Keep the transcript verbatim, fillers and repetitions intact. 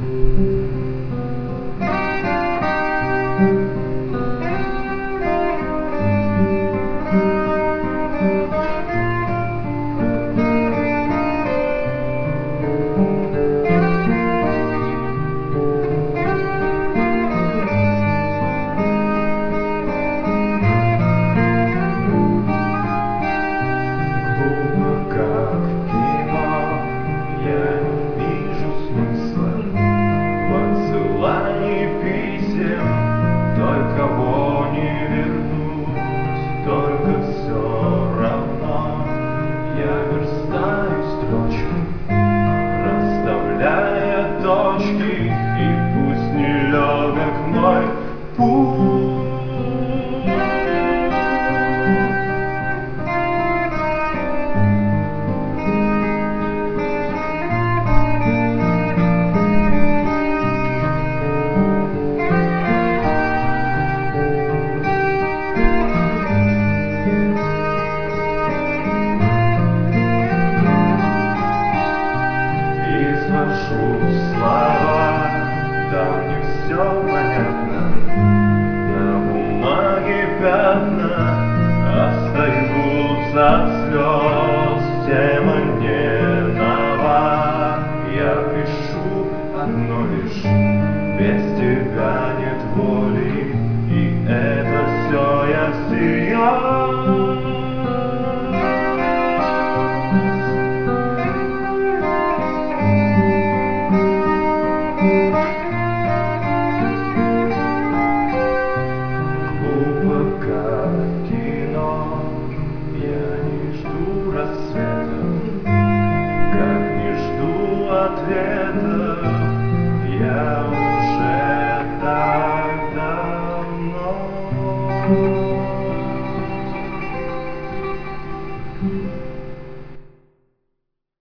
Кого не вернуть, только все равно я верстаю строчку, расставляя точки, и пусть нелегок мой путь. Слова, да мне все понятно, на бумаге пятна остаются от слез, тема не нова. Я пишу одно лишь, без тебя нет воли, и это все я сия.